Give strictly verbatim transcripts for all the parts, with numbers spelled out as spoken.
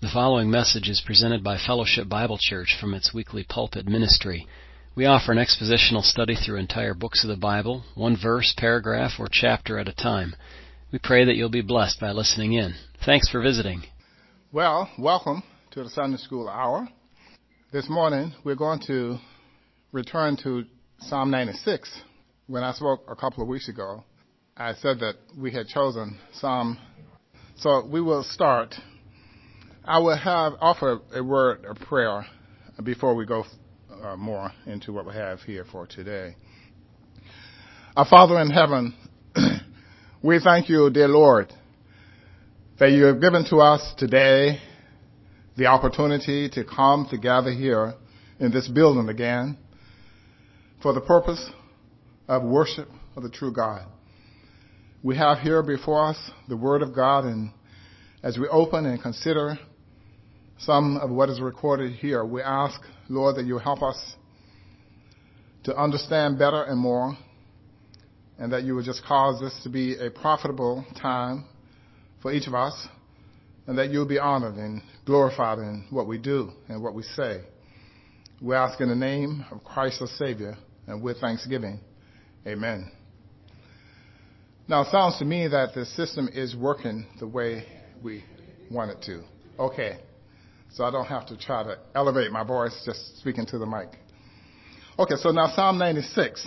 The following message is presented by Fellowship Bible Church from its weekly pulpit ministry. We offer an expositional study through entire books of the Bible, one verse, paragraph, or chapter at a time. We pray that you'll be blessed by listening in. Thanks for visiting. Well, welcome to the Sunday School Hour. This morning, we're going to return to Psalm ninety-six. When I spoke a couple of weeks ago, I said that we had chosen Psalm. So we will start. I will have offer a word of prayer before we go uh, more into what we have here for today. Our Father in heaven, we thank you, dear Lord, that you have given to us today the opportunity to come together here in this building again for the purpose of worship of the true God. We have here before us the Word of God, and as we open and consider some of what is recorded here, we ask, Lord, that you help us to understand better and more, and that you would just cause this to be a profitable time for each of us, and that you will be honored and glorified in what we do and what we say. We ask in the name of Christ our Savior, and with thanksgiving, amen. Now, it sounds to me that the system is working the way we want it to. Okay. So I don't have to try to elevate my voice, just speaking to the mic. Okay, so now Psalm ninety-six.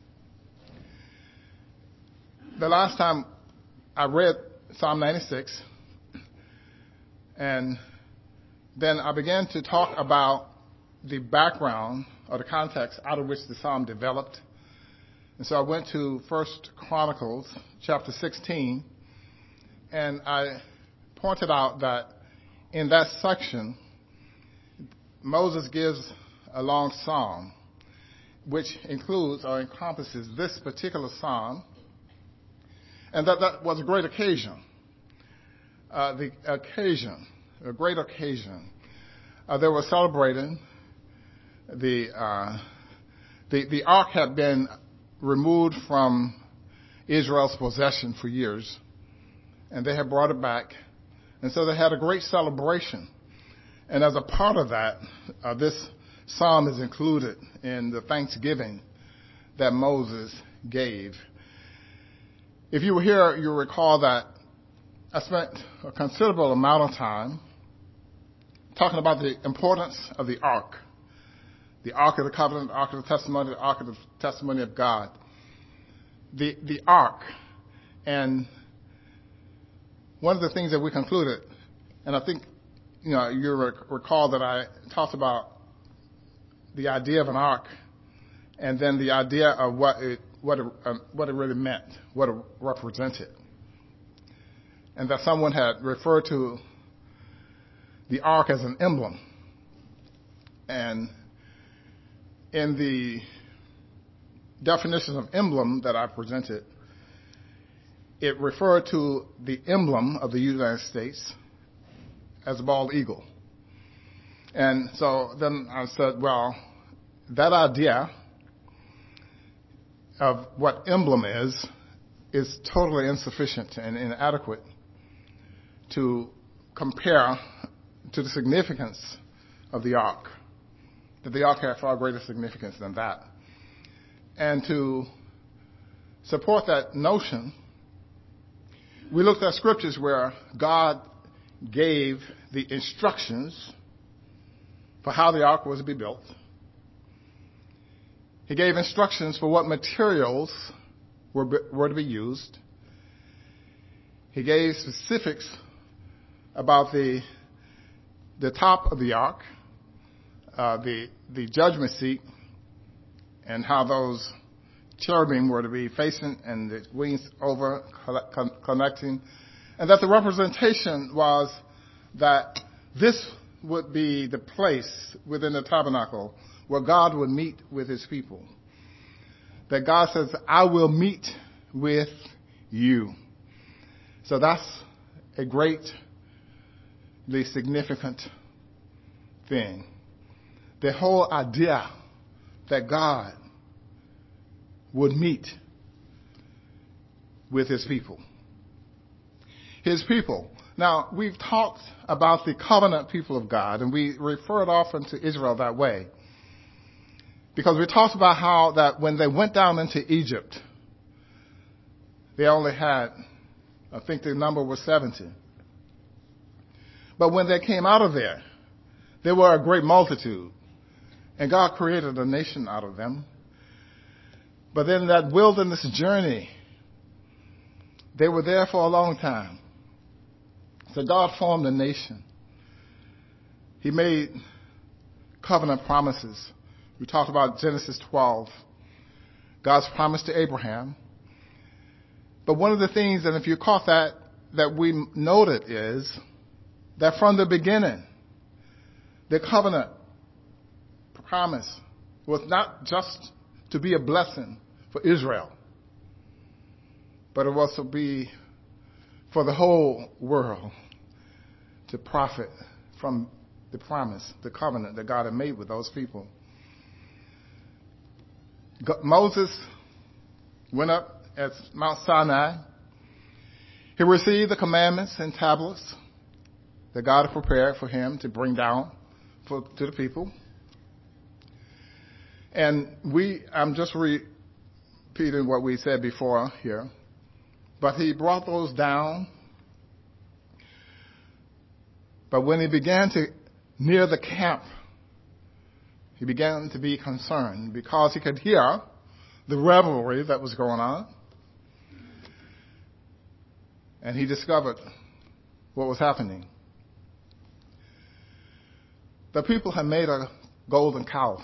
The last time I read Psalm ninety-six, and then I began to talk about the background or the context out of which the psalm developed. And so I went to First Chronicles chapter sixteen, and I pointed out that in that section, Moses gives a long psalm, which includes or encompasses this particular psalm, and that that was a great occasion. Uh, the occasion, a great occasion. Uh, they were celebrating the, uh, the the ark had been removed from Israel's possession for years, and they had brought it back. And so they had a great celebration. And as a part of that, uh, this psalm is included in the thanksgiving that Moses gave. If you were here, you'll recall that I spent a considerable amount of time talking about the importance of the ark. The ark of the covenant, the ark of the testimony, the ark of the testimony of God. The, the ark. And one of the things that we concluded, and I think, you know, you rec- recall that I talked about the idea of an ark, and then the idea of what it what it, um, what it really meant, what it represented, and that someone had referred to the ark as an emblem. And in the definition of emblem that I presented, it referred to the emblem of the United States as a bald eagle. And so then I said, well, that idea of what emblem is, is totally insufficient and inadequate to compare to the significance of the ark. That the ark had far greater significance than that. And to support that notion, we looked at scriptures where God gave the instructions for how the ark was to be built. He gave instructions for what materials were, were to be used. He gave specifics about the, the top of the ark, uh, the, the judgment seat, and how those cherubim were to be facing and the wings over connecting, and that the representation was that this would be the place within the tabernacle where God would meet with his people. That God says, I will meet with you. So that's a greatly significant thing. The whole idea that God would meet with his people. His people, Now, we've talked about the covenant people of God, and we refer it often to Israel that way. Because we talked about how that when they went down into Egypt, they only had, I think the number was seventy. But when they came out of there, they were a great multitude. And God created a nation out of them. But then that wilderness journey, they were there for a long time. So God formed a nation. He made covenant promises. We talked about Genesis twelve, God's promise to Abraham. But one of the things, and if you caught that, that we noted is that from the beginning, the covenant promise was not just to be a blessing for Israel, but it was to be for the whole world to profit from the promise, the covenant that God had made with those people. Moses went up at Mount Sinai. He received the commandments and tablets that God had prepared for him to bring down for, to the people. And we, I'm just repeating what we said before here, but he brought those down. But when he began to near the camp, he began to be concerned because he could hear the revelry that was going on. And he discovered what was happening. The people had made a golden calf.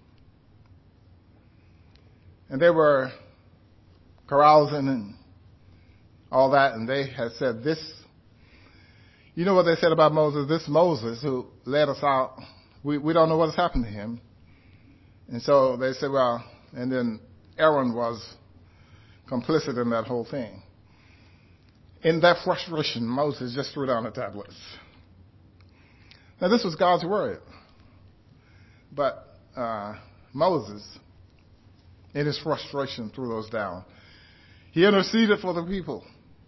And they were carousing and all that, and they had said, this, you know what they said about Moses? This Moses who led us out, we, we don't know what has happened to him. And so they said, well, and then Aaron was complicit in that whole thing. In that frustration, Moses just threw down the tablets. Now, this was God's word. But uh, Moses, in his frustration, threw those down. He interceded for the people.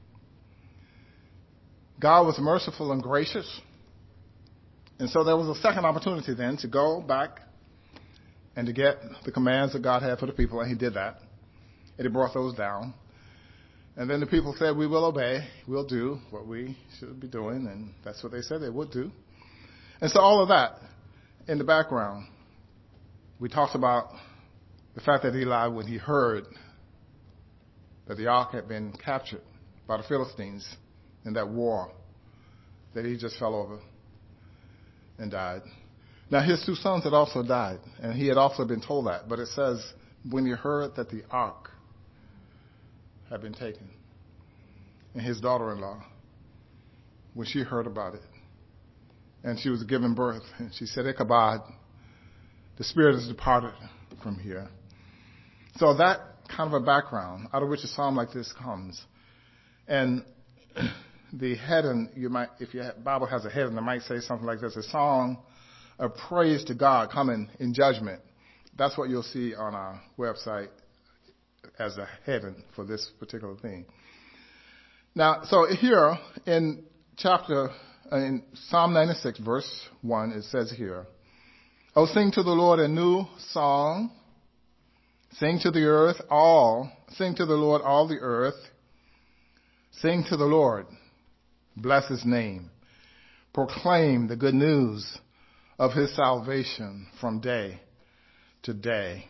God was merciful and gracious. And so there was a second opportunity then to go back and to get the commands that God had for the people, and he did that. And he brought those down. And then the people said, we will obey, we'll do what we should be doing, and that's what they said they would do. And so all of that in the background, we talked about the fact that Eli, when he heard that the ark had been captured by the Philistines in that war, that he just fell over and died. Now, his two sons had also died, and he had also been told that. But it says, when he heard that the ark had been taken, and his daughter-in-law, when she heard about it, and she was giving birth, and she said, Ichabod, the spirit has departed from here. So that kind of a background out of which a psalm like this comes. And the heading, you might, if your Bible has a heading, it might say something like this, a song of praise to God coming in judgment. That's what you'll see on our website as a heading for this particular thing. Now, so here in chapter, in Psalm ninety-six, verse one, it says here, oh, sing to the Lord a new song. Sing to the earth all, sing to the Lord all the earth. Sing to the Lord, bless his name. Proclaim the good news of his salvation from day to day.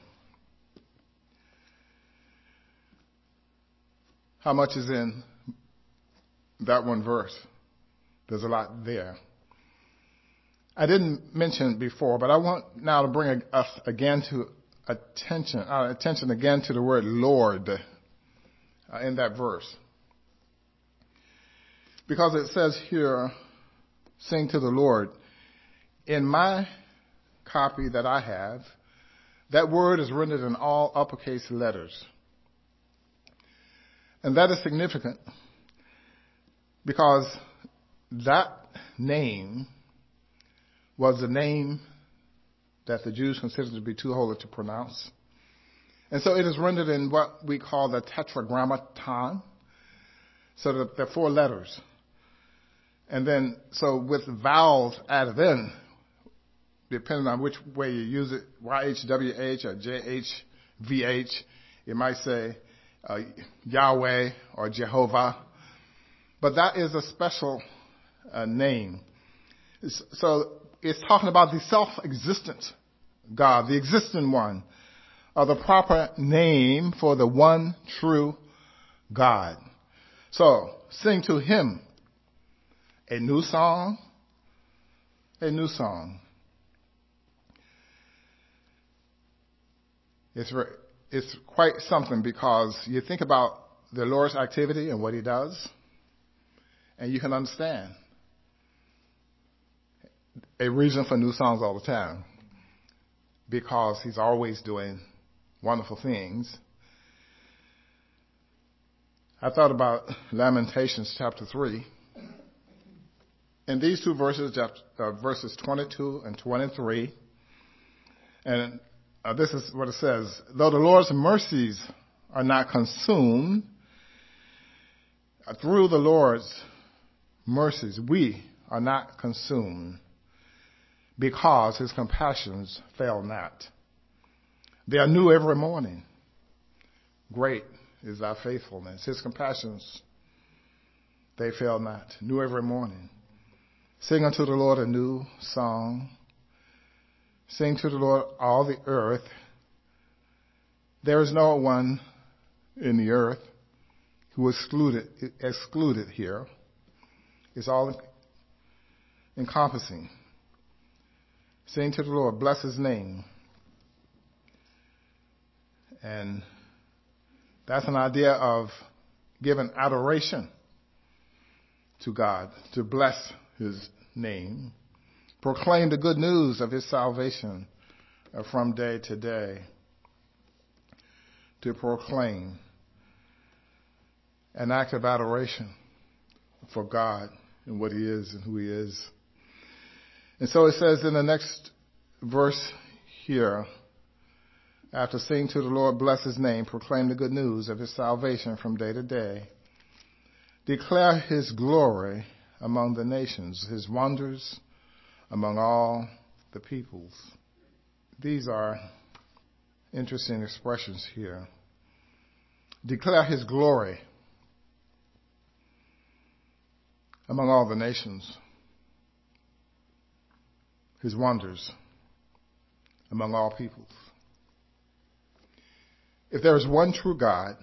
How much is in that one verse? There's a lot there. I didn't mention before, but I want now to bring us again to attention, uh, attention again to the word Lord uh, in that verse. Because it says here, sing to the Lord. In my copy that I have, that word is rendered in all uppercase letters. And that is significant because that name was the name that the Jews considered to be too holy to pronounce. And so it is rendered in what we call the tetragrammaton. So the, the four letters. And then, so with vowels added in, depending on which way you use it, Y H W H or J H V H, it might say uh, Yahweh or Jehovah. But that is a special uh, name. It's, so it's talking about the self-existent God, the existing one, or the proper name for the one true God. So sing to him a new song, a new song. It's, it's quite something, because you think about the Lord's activity and what he does, and you can understand a reason for new songs all the time, because he's always doing wonderful things. I thought about Lamentations chapter three. In these two verses, uh, verses twenty-two and twenty-three, and uh, this is what it says: though the Lord's mercies are not consumed, uh, through the Lord's mercies we are not consumed, because his compassions fail not. They are new every morning. Great is thy faithfulness. His compassions, they fail not. New every morning. Sing unto the Lord a new song. Sing to the Lord all the earth. There is no one in the earth who is excluded, excluded here. It's all encompassing. Sing to the Lord, bless his name. And that's an idea of giving adoration to God, to bless his name. Proclaim the good news of his salvation from day to day. To proclaim an act of adoration for God and what he is and who he is. And so it says in the next verse here, after sing to the Lord, bless his name, proclaim the good news of his salvation from day to day, declare his glory among the nations, his wonders among all the peoples. These are interesting expressions here. Declare his glory among all the nations, his wonders among all peoples. If there is one true God,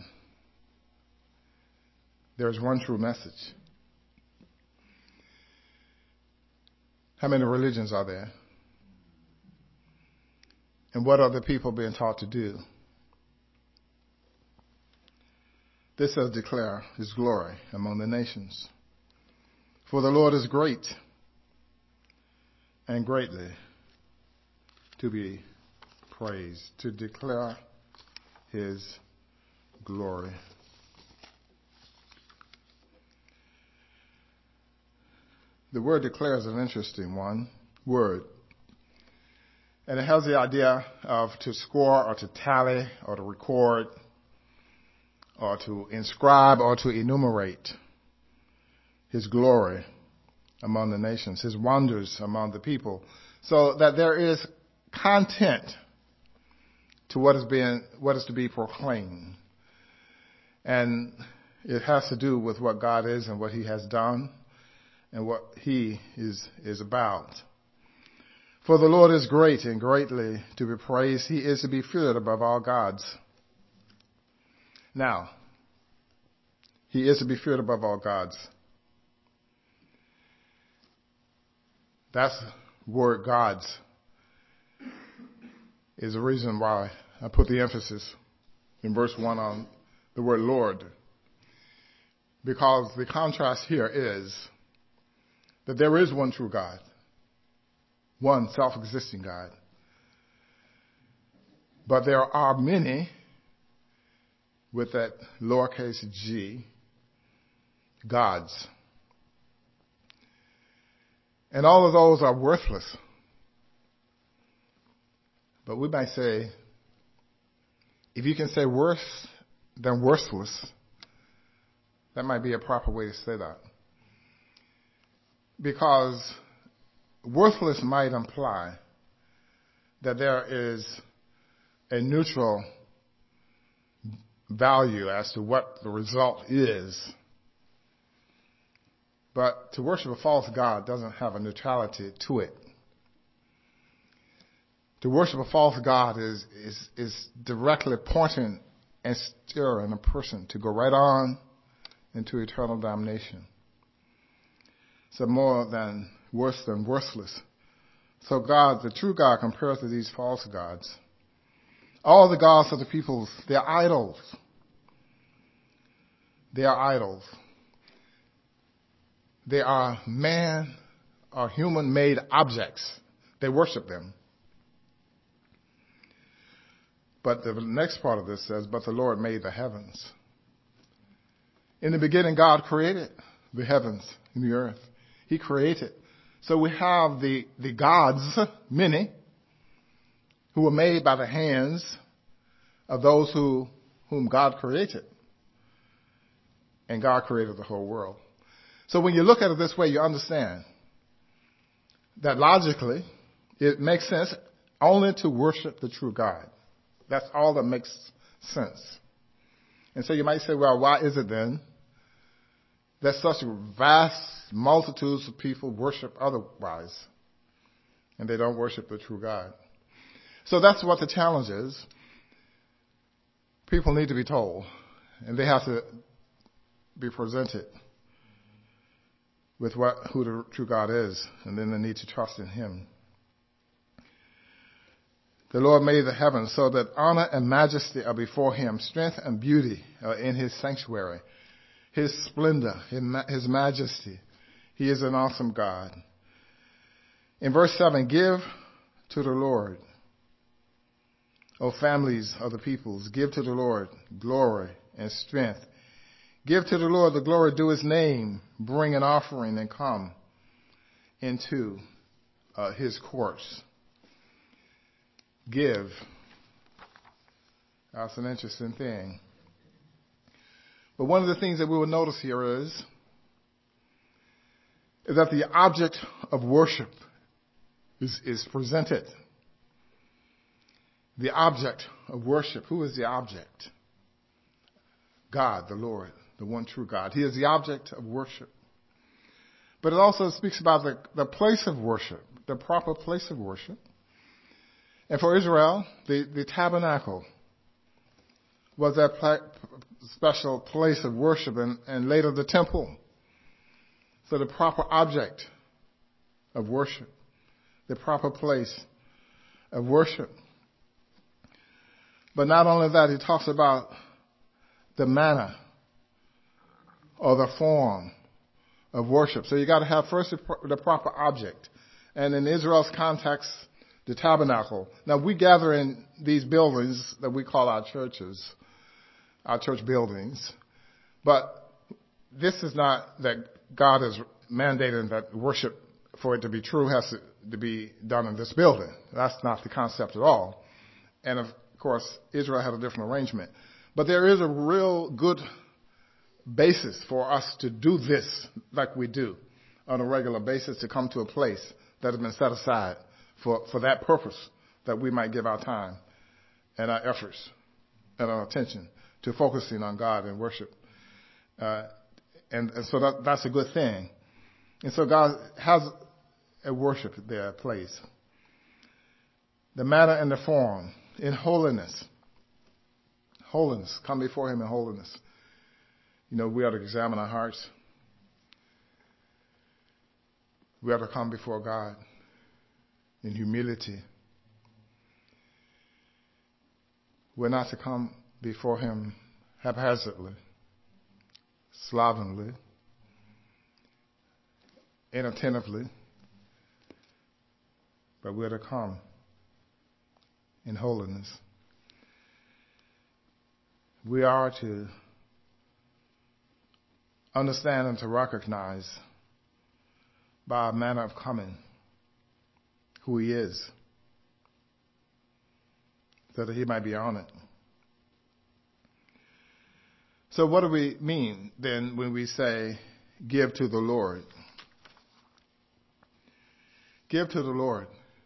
there is one true message. How many religions are there? And what are the people being taught to do? This says, declare his glory among the nations. For the Lord is great and greatly to be praised, to declare his glory. The word declare is an interesting one word. And it has the idea of to score or to tally or to record or to inscribe or to enumerate his glory among the nations, his wonders among the people, so that there is content to what is being, what is to be proclaimed. And it has to do with what God is and what he has done and what he is, is about. For the Lord is great and greatly to be praised. He is to be feared above all gods. Now, he is to be feared above all gods. That's word gods is the reason why I put the emphasis in verse one on the word Lord. Because the contrast here is that there is one true God, one self-existing God. But there are many, with that lowercase g, gods. And all of those are worthless. But we might say, if you can say worse than worthless, that might be a proper way to say that. because worthless might imply that there is a neutral value as to what the result is. But to worship a false god doesn't have a neutrality to it. To worship a false god is, is, is directly pointing and steering a person to go right on into eternal damnation. So more than worse than worthless. So God, the true God, compares to these false gods. All the gods of the peoples, they're idols. They are idols. They are man or human-made objects. They worship them. But the next part of this says, but the Lord made the heavens. In the beginning, God created the heavens and the earth. He created. So we have the, the gods, many, who were made by the hands of those who, whom God created. And God created the whole world. So when you look at it this way, you understand that logically, it makes sense only to worship the true God. That's all that makes sense. And so you might say, well, why is it then that such vast multitudes of people worship otherwise and they don't worship the true God? So that's what the challenge is. People need to be told, and they have to be presented with what who the true God is, and then they need to trust in Him. The Lord made the heavens so that honor and majesty are before Him. Strength and beauty are in His sanctuary. His splendor, His majesty. He is an awesome God. In verse seven, give to the Lord, O families of the peoples, give to the Lord glory and strength. Give to the Lord the glory due His name. Bring an offering and come into uh, His courts. Give. That's an interesting thing. But one of the things that we will notice here is, is that the object of worship is, is presented. The object of worship. Who is the object? God, the Lord, the one true God. He is the object of worship. But it also speaks about the, the place of worship, the proper place of worship. And for Israel, the, the tabernacle was that pla- special place of worship, and, and later the temple. So the proper object of worship, the proper place of worship. But not only that, he talks about the manner or the form of worship. So you got to have first the proper object. And in Israel's context, the tabernacle. Now we gather in these buildings that we call our churches, our church buildings. But this is not that God is mandating that worship, for it to be true, has to, to be done in this building. That's not the concept at all. And of course, Israel had a different arrangement. But there is a real good basis for us to do this like we do on a regular basis, to come to a place that has been set aside for, for that purpose, that we might give our time and our efforts and our attention to focusing on God and worship. Uh, and, and so that, that's a good thing. And so God has a worship there place. The manner and the form in holiness. Holiness. Come before Him in holiness. You know, we ought to examine our hearts. We ought to come before God in humility. We're not to come before Him haphazardly, slovenly, inattentively, but we're to come in holiness. We are to understand and to recognize by our manner of coming who He is, so that He might be honored. So what do we mean then when we say give to the Lord? give to the Lord.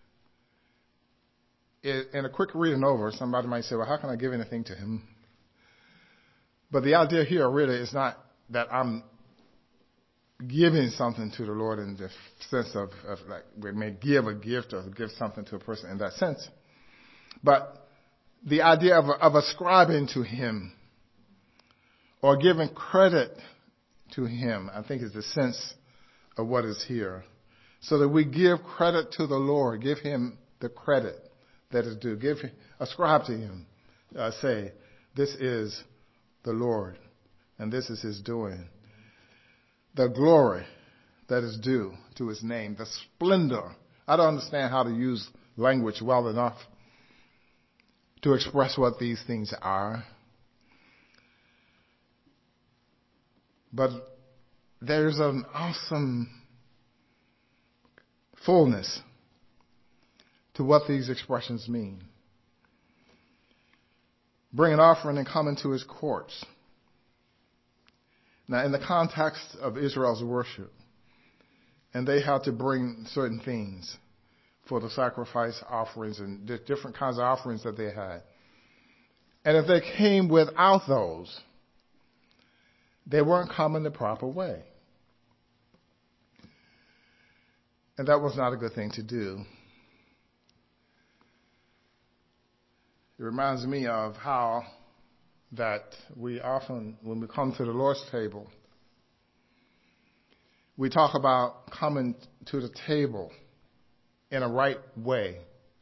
In a quick reading over, somebody might say, well, how can I give anything to him? But the idea here really is not that I'm giving something to the Lord in the sense of, of like we may give a gift or give something to a person in that sense. But the idea of, of ascribing to him or giving credit to him, I think is the sense of what is here. So that we give credit to the Lord, give him the credit that is due. Give, ascribe to him. Uh, say, this is the Lord, and this is his doing. The glory that is due to his name, the splendor. I don't understand how to use language well enough to express what these things are. But there's an awesome fullness to what these expressions mean. Bring an offering and come into his courts. Now, in the context of Israel's worship, and they had to bring certain things for the sacrifice offerings and the different kinds of offerings that they had. And if they came without those, they weren't coming the proper way. And that was not a good thing to do. It reminds me of how that we often, when we come to the Lord's table, we talk about coming to the table in a right way.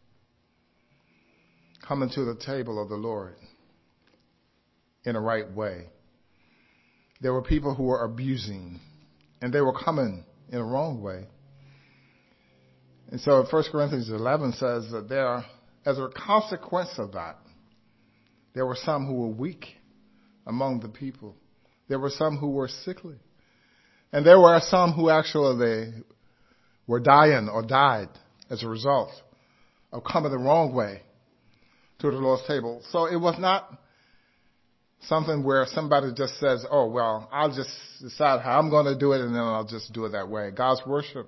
Coming to the table of the Lord in a right way. There were people who were abusing, and they were coming in a wrong way. And so First Corinthians eleven says that there, as a consequence of that, there were some who were weak among the people. There were some who were sickly. And there were some who actually were dying or died as a result of coming the wrong way to the Lord's table. So it was not something where somebody just says, oh, well, I'll just decide how I'm going to do it and then I'll just do it that way. God's worship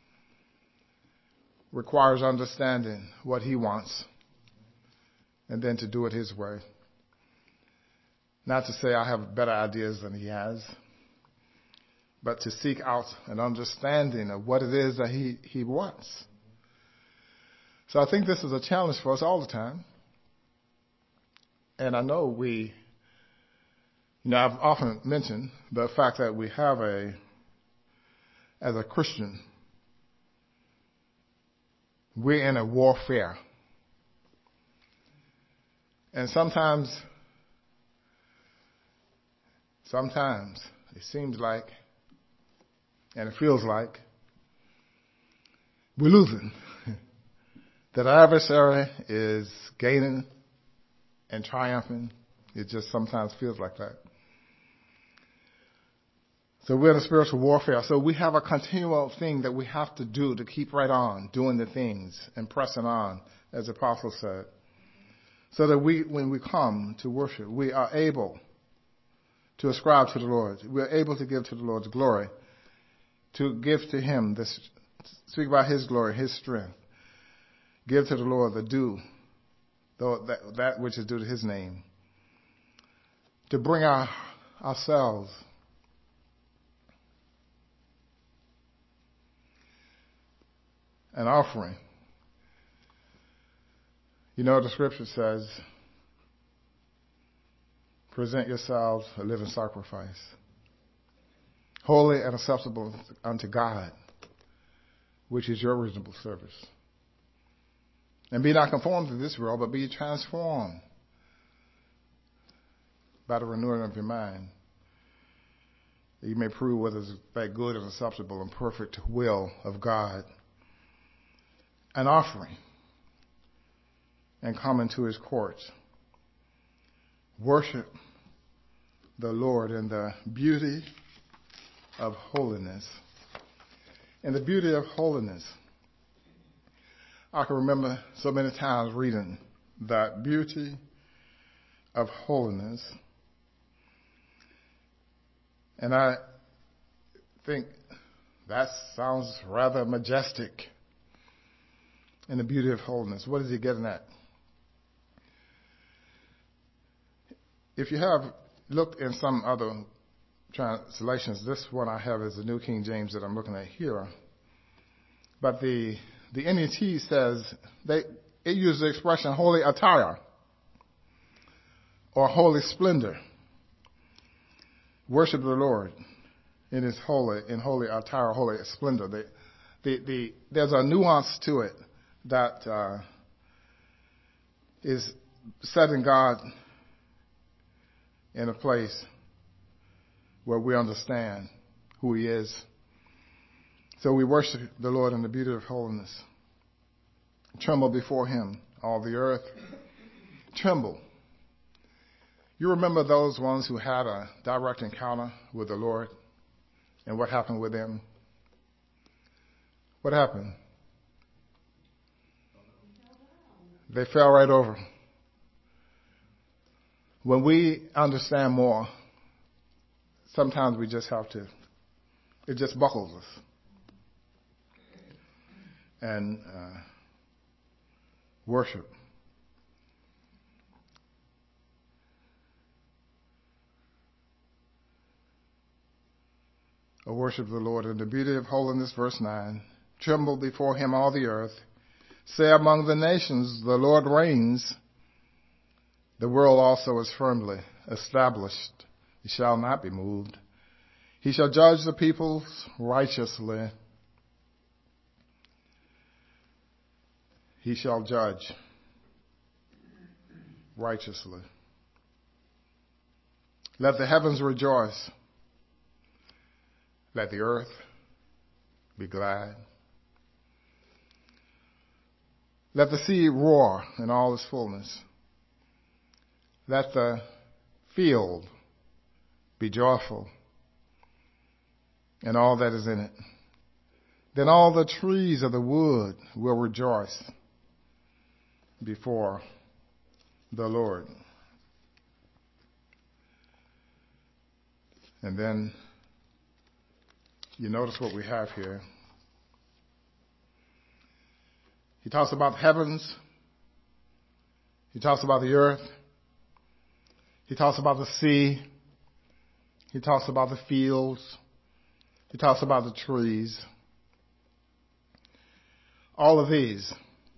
requires understanding what he wants and then to do it his way. Not to say I have better ideas than he has, but to seek out an understanding of what it is that he, he wants. So I think this is a challenge for us all the time. And I know we, you know, I've often mentioned the fact that we have a, as a Christian, we're in a warfare. And sometimes, sometimes it seems like, and it feels like, we're losing. That our adversary is gaining and triumphing. It just sometimes feels like that. So we're in a spiritual warfare. So we have a continual thing that we have to do to keep right on doing the things and pressing on, as the apostle said. So that we, when we come to worship, we are able to ascribe to the Lord. We are able to give to the Lord's glory, to give to him, this, speak about his glory, his strength. Give to the Lord the due, that, that which is due to his name. To bring our, ourselves an offering. You know, the scripture says, present yourselves a living sacrifice, holy and acceptable unto God, which is your reasonable service. And be not conformed to this world, but be transformed by the renewing of your mind, that you may prove whether it's that good and acceptable and perfect will of God. An offering, and come into his courts. Worship the Lord in the beauty of holiness. In the beauty of holiness, I can remember so many times reading that beauty of holiness. And I think that sounds rather majestic. in the beauty of holiness. What is he getting at? If you have looked in some other translations, this one I have is the New King James that I'm looking at here. But the the N E T says they it uses the expression holy attire or holy splendor. Worship the Lord in His holy in holy attire, holy splendor. The, the, the, there's a nuance to it that uh, is setting God in a place where we understand who He is. So we worship the Lord in the beauty of holiness. Tremble before Him, all the earth. Tremble. You remember those ones who had a direct encounter with the Lord and what happened with them? What happened? They fell right over. When we understand more, sometimes we just have to, it just buckles us. And uh, worship. O worship the Lord in the beauty of holiness, verse nine. Tremble before Him, all the earth. Say among the nations, the Lord reigns. The world also is firmly established. It shall not be moved. He shall judge the peoples righteously. He shall judge righteously. Let the heavens rejoice. Let the earth be glad. Let the sea roar in all its fullness. Let the field be joyful and all that is in it. Then all the trees of the wood will rejoice before the Lord. And then you notice what we have here. He talks about the heavens. He talks about the earth. He talks about the sea. He talks about the fields. He talks about the trees. All of these.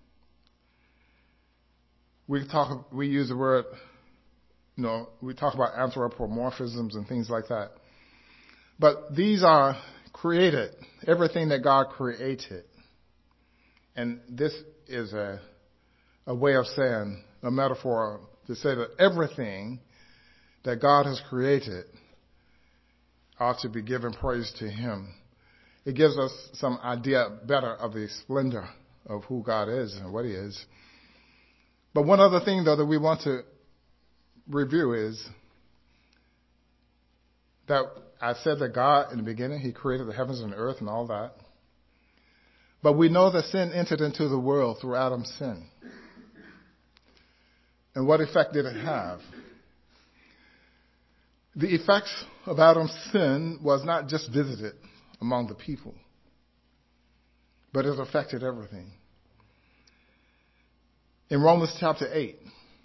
We talk, we use the word, you know, we talk about anthropomorphisms and things like that. But these are created, everything that God created. And this is a, a way of saying, a metaphor to say that everything that God has created ought to be given praise to Him. It gives us some idea better of the splendor of who God is and what He is. But one other thing, though, that we want to review is that I said that God, in the beginning, He created the heavens and the earth and all that. But we know that sin entered into the world through Adam's sin. And what effect did it have? The effects of Adam's sin was not just visited among the people, but it affected everything. In Romans chapter eight,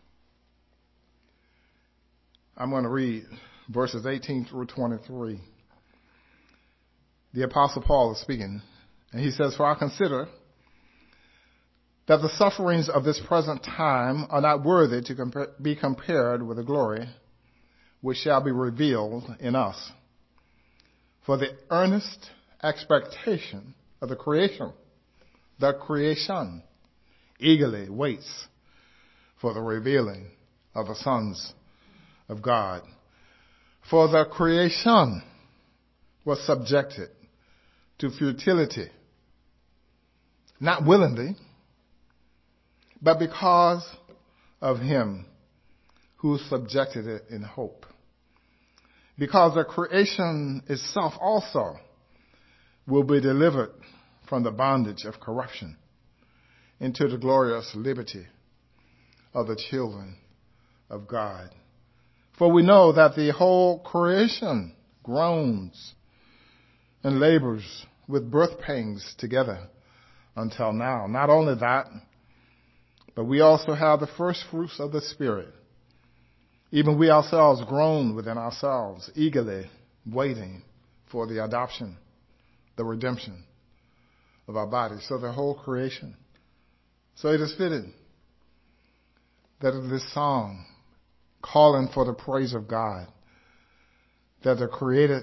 I'm going to read verses eighteen through twenty-three. The Apostle Paul is speaking, and he says, "For I consider that the sufferings of this present time are not worthy to compa- be compared with the glory which shall be revealed in us. For the earnest expectation of the creation, the creation, eagerly waits for the revealing of the sons of God. For the creation was subjected to futility, not willingly, but because of Him who subjected it in hope. Because the creation itself also will be delivered from the bondage of corruption into the glorious liberty of the children of God. For we know that the whole creation groans and labors with birth pangs together until now. Not only that, but we also have the first fruits of the Spirit. Even we ourselves groan within ourselves, eagerly waiting for the adoption, the redemption of our bodies. So the whole creation. So it is fitting that in this song, calling for the praise of God, that the created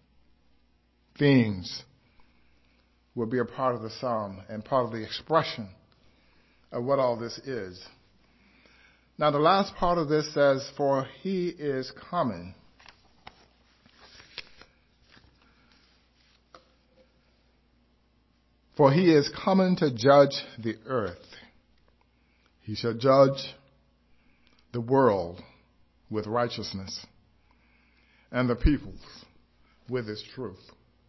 things will be a part of the psalm and part of the expression of what all this is. Now the last part of this says, for he is coming. For he is coming to judge the earth. He shall judge the world with righteousness and the peoples with his truth.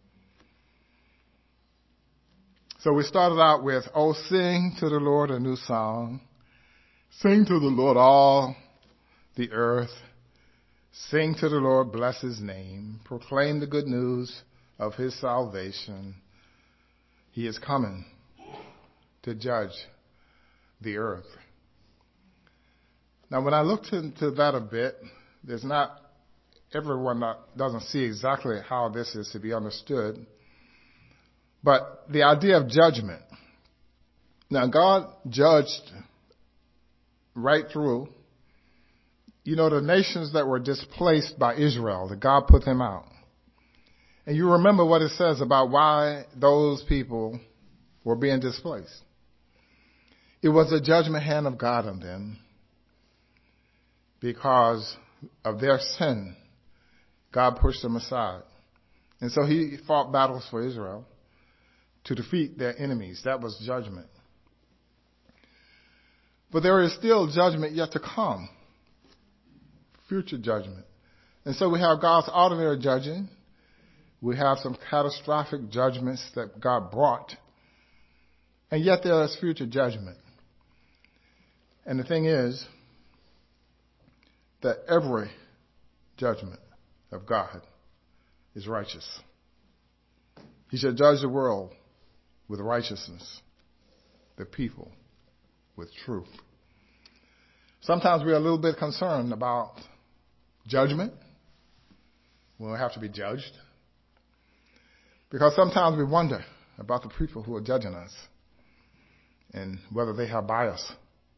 So we started out with, oh, sing to the Lord a new song. Sing to the Lord all the earth. Sing to the Lord, bless his name. Proclaim the good news of his salvation. He is coming to judge the earth. Now, when I looked into that a bit, there's not everyone that doesn't see exactly how this is to be understood. But the idea of judgment. Now, God judged right through. You know, the nations that were displaced by Israel, that God put them out. And you remember what it says about why those people were being displaced. It was a judgment hand of God on them because of their sin. God pushed them aside. And so he fought battles for Israel to defeat their enemies. That was judgment. But there is still judgment yet to come. Future judgment. And so we have God's ordinary judging. We have some catastrophic judgments that God brought. And yet there is future judgment. And the thing is that every judgment of God is righteous. He shall judge the world with righteousness, the people with truth. Sometimes we're a little bit concerned about judgment. We'll have to be judged. Because sometimes we wonder about the people who are judging us and whether they have bias,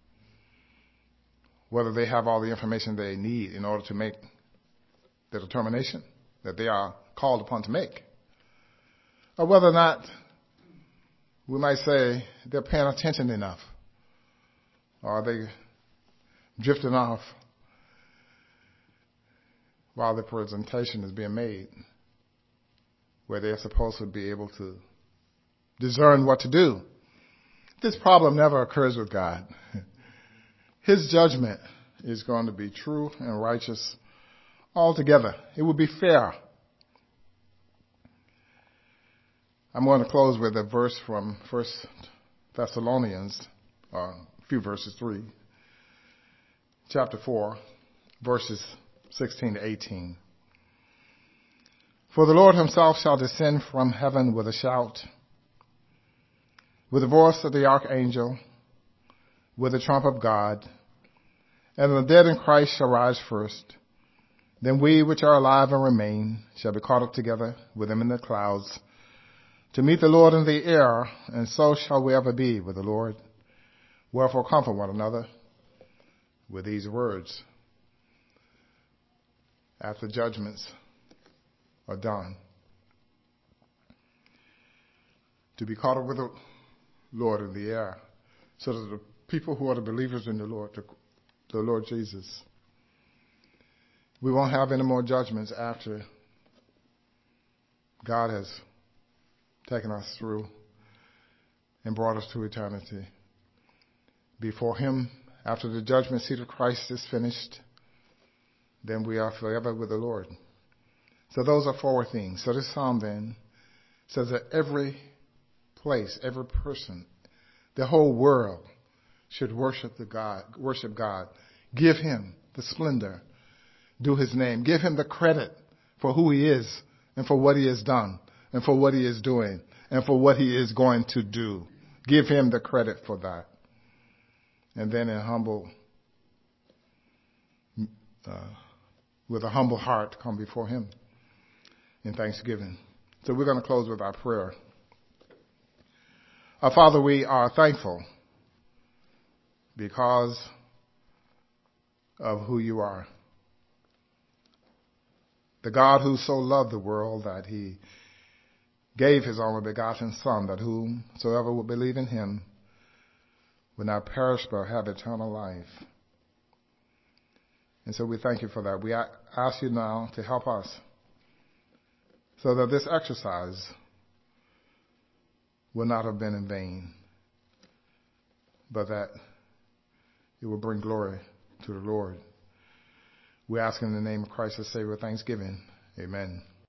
whether they have all the information they need in order to make the determination that they are called upon to make, or whether or not we might say they're paying attention enough, or are they drifting off while the presentation is being made, where they're supposed to be able to discern what to do. This problem never occurs with God. His judgment is going to be true and righteous altogether. It will be fair. I'm going to close with a verse from First Thessalonians, or a few verses, three, chapter four, verses sixteen to eighteen. For the Lord himself shall descend from heaven with a shout, with the voice of the archangel, with the trump of God, and the dead in Christ shall rise first. Then we which are alive and remain shall be caught up together with them in the clouds to meet the Lord in the air, and so shall we ever be with the Lord. Wherefore comfort one another with these words. After judgments are done, to be caught up with the Lord in the air, so that the people who are the believers in the Lord, the, the Lord Jesus, we won't have any more judgments after God has taken us through and brought us to eternity. Before him, after the judgment seat of Christ is finished, then we are forever with the Lord. So those are four things. So this psalm then says that every place, every person, the whole world should worship the God, worship God. Give him the splendor, do his name. Give him the credit for who he is and for what he has done and for what he is doing and for what he is going to do. give him the credit for that. And then in humble, uh, with a humble heart, come before him in thanksgiving. So we're going to close with our prayer. Our Father, we are thankful because of who you are. The God who so loved the world that he gave his only begotten Son, that whomsoever would believe in him would not perish but have eternal life. And so we thank you for that. We ask you now to help us so that this exercise will not have been in vain, but that it will bring glory to the Lord. We ask in the name of Christ the Savior, thanksgiving. Amen.